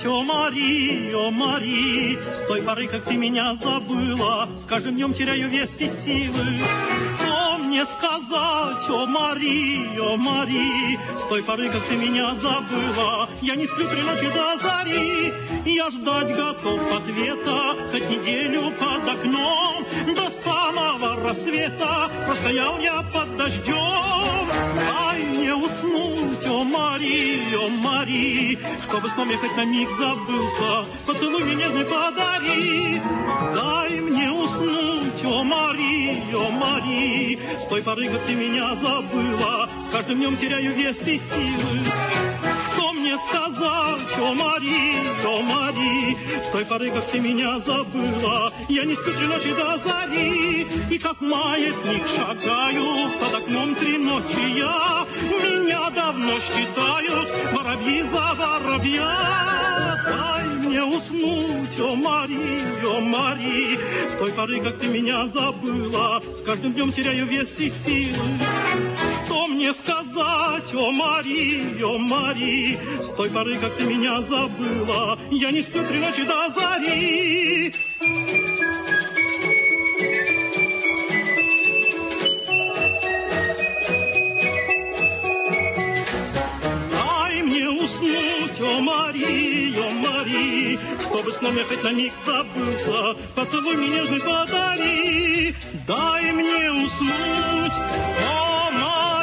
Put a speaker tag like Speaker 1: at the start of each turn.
Speaker 1: уснуть, о Мари, с той поры, как ты меня забыла, с каждым днем теряю вес и силы. Что мне сказать, о Мари, с той поры, как ты меня забыла, я не сплю 3 ночи до зари, я ждать готов ответа, хоть неделю под окном, до самого рассвета простоял я под дождем. Дай мне уснуть, о Мари, чтобы сном я хоть на миг забылся, поцелуй мне нежный подари. Дай мне уснуть, о Мари, с той поры, как ты меня забыла, с каждым днем теряю вес и силы. Что мне сказать, о Мари, с той поры, как ты меня забыла, я не сплю 3 ночи до зари, и как маятник шагаю под окном 3 ночи я. Меня давно считают воробьи за воробья. Дай мне уснуть, о Мари, с той поры, как ты меня забыла, с каждым днем теряю вес и силы. Что мне сказать, о Мари, с той поры, как ты меня забыла, я не сплю 3 ночи до зари. Дай мне уснуть, о Мари, чтобы сном я хоть на миг забылся, поцелуй мне нежный подари. Дай мне уснуть, о Мари.